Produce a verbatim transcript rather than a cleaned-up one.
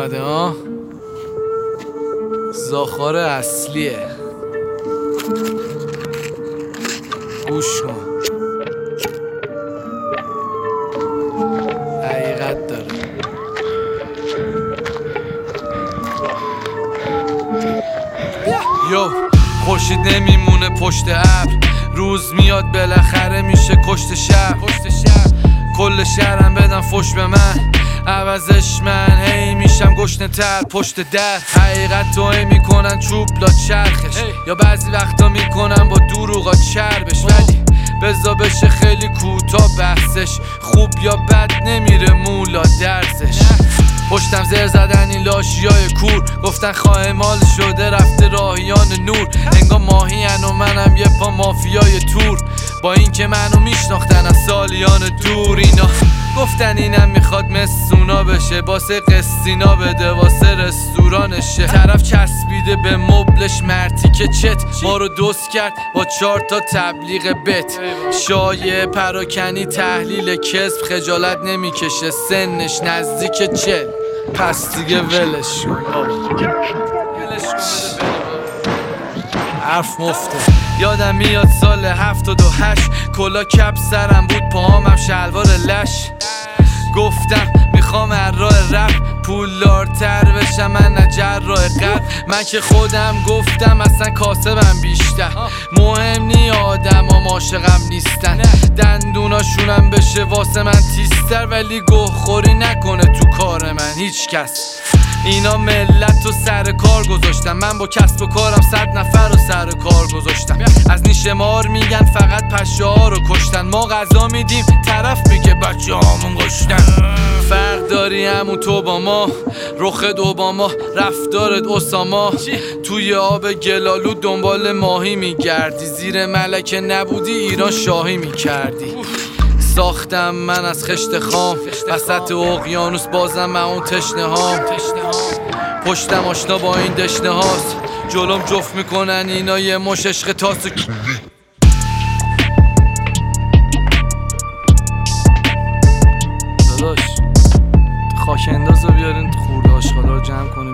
اومده ها. زاخار اصلیه، گوش کن، حقیقت داره. یو خورشید نمیمونه پشت ابر، روز میاد بالاخره میشه کشت شب. کل شهرم بدن فش به من، عوضش من هی میشم گشنه تر پشت در. حقیقت توهی میکنن چوب لا چرخش، یا بعضی وقتا میکنن با دروغا چربش. ولی بزا بشه خیلی کوتاه بحثش، خوب یا بد نمیره مولا درزش. پشتم زر زدن این لاشیای کور، گفتن خواه مال شده رفته راهیان نور. انگار ماهین و منم یه پا مافیای تور، با اینکه منو میشناختن از سالیان دور. اینا گفتن اینم میخواد مسونا بشه، واسه قسطینا بده واسه رستورانشه. طرف چسبیده به مبلش مرتی که چت، ما رو دوست کرد با چهار تا تبلیغ بت. شایعه پراکنی تحلیل کسب، خجالت نمیکشه سنش نزدیک چل. پس دیگه ولش کن، حرف مفته. یادم میاد سال هفتاد و هشت، کلا کپ سرم بود پاهامم شلوار لش. گفتم میخوام از راه رپ پولدارتر بشم، من نه جراح قلب. من که خودم گفتم اصلا کاسبم بیشتر، مهم نی آدم ها عاشقم نیستن. دندوناشونم بشه واسه من تیستر، ولی گوه خوری نکنه تو کار من هیچ کس. اینا ملت رو سر کار گذاشتم، من با کسب و کارم صد نفر رو سر کار گذاشتم. از نیش مار میگن فقط پشه ها رو کشتن، ما غذا میدیم طرف میگه بچه هامون گشتن. فرق داری همون تو با ما، رخت اوباما رفتارت اساما. توی آب گلالود دنبال ماهی میگردی، زیر ملکه نبودی ایران شاهی میکردی. ساختم من از خشت خام، وسط اقیانوس بازم من اون تشنه هام. پشتم آشنا با این دشنه هاست، جلوم جفت میکنن اینا یه مش عشق تاسو. داداش خاک انداز رو بیارین خورده آشغالا رو جمع کنیم.